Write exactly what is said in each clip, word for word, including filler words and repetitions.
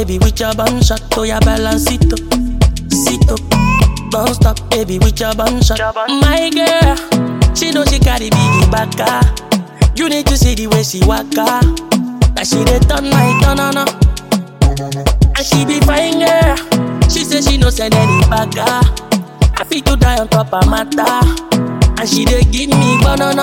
baby, with your bun shot. To your balance, sit up, sit up. Don't stop, baby, with your bun shot. My girl, she know she carry biggie baka. You need to see the way she waka. That she dey turn my banana. And she be fine girl. She say she no send any baka. I feel to die on top of matter. And she dey give me banana.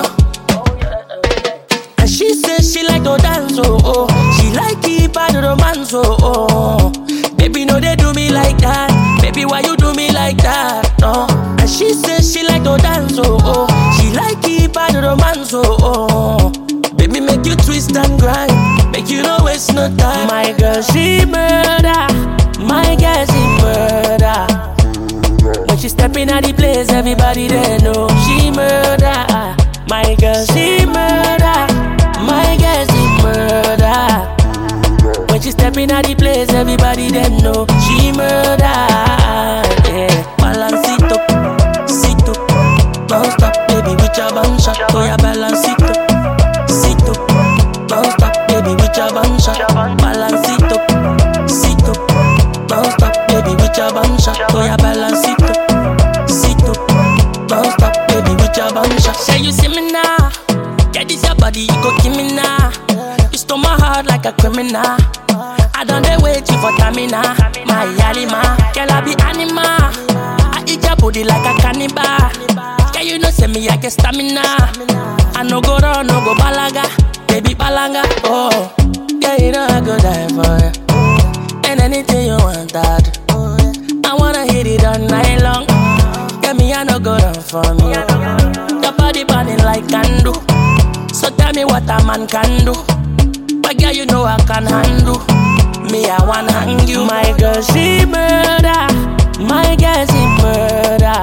And she say she like to dance, oh, oh. She like keep bad romance, oh, oh. Baby, no, they do me like that. Baby, why you do me like that? No. And she say she like to dance, oh, oh. She like keep bad romance, oh, oh. Baby, make you twist and grind. Make you no waste no time. My girl, she murder. My girl, she murder. When she step in at the place, everybody there know she murder. My girl, she murder. My girl, she murder. When she step in at the place, everybody there know she murder. Yeah, balance it up, sit up. Don't stop, baby, with your bun shot. To your balance it up, sit up. Don't stop, baby, with your bun shot. Balance it up, sit up. Don't stop, baby, with your bun shot. To your balance it up, sit up. Don't stop, baby, with your bun shot. Say you see me now, get this your body, you go kill me now. You stole my heart like a criminal. I done they wait you for Tamina, my Yalima. Girl, I be animal. I eat your booty like a cannibal. Girl, you know say me I get stamina. I no go run, no go balaga, baby balanga. Oh, yeah, you know I go die for you. And anything you want that, I wanna hit it all night long. Yeah, me I no go run for me. Your body burning like candle. So tell me what a man can do. But girl, you know I can handle. Me, I wanna hang you. My girl, she murder. My girl, she murder.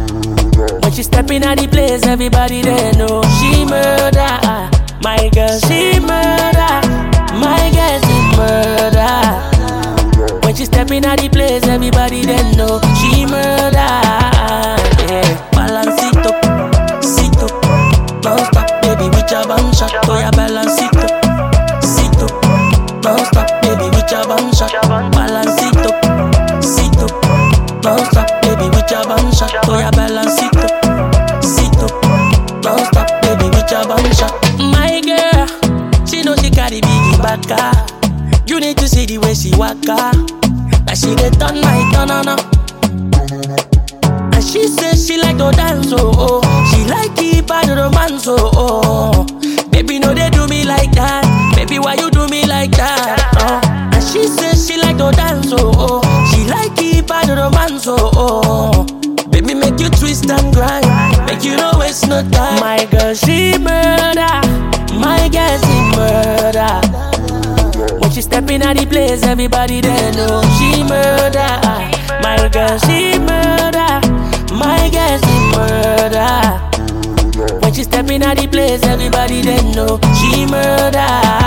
When she step in at the place, everybody there know she murder. My girl, she murder. My girl, she murder. When she step in at the place, everybody there know she murder. Yeah, balance it up, sit up. Don't stop, baby, with your bun shot. To your balance it up, sit up. Don't stop, baby, with your bun shot. Balance it up, sit up. Don't stop, baby, with your bun shot. To your balance it up, sit up. Don't stop, baby, with your bun shot. My girl, she know she carry biggie baka. You need to see the way she waka. That she dey turn my banana. And she say she like to dance, oh, oh. She like keep bad romance, oh, oh. Baby, no, they do me like that. Baby, why you do me like that? Oh. And she say she like to dance, oh, oh. She like keep bad romance, oh, oh. Baby, make you twist and grind. Make you no waste no time. My girl, she murder. My girl, she murder. When she step in at the place, everybody there know she murder. My girl, she murder. My girl, she murder. When she step in at the place, everybody there know she murder.